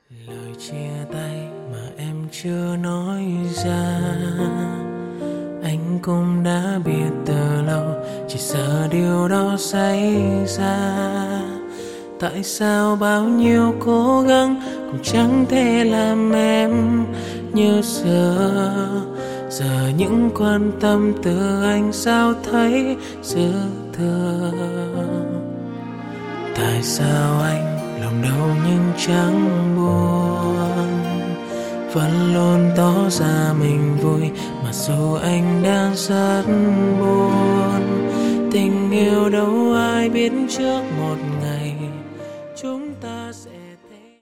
Lời chia tay mà em chưa nói ra, anh cũng đã biết từ lâu, chỉ sợ điều đó xảy ra. Tại sao bao nhiêu cố gắng cũng chẳng thể làm em như xưa? Giờ những quan tâm từ anh sao thấy dư thừa? Tại sao anh lòng đau nhưng chẳng buồn, vẫn luôn tỏ ra mình vui mặc dù anh đang rất buồn. Tình yêu đâu ai biết trước một ngày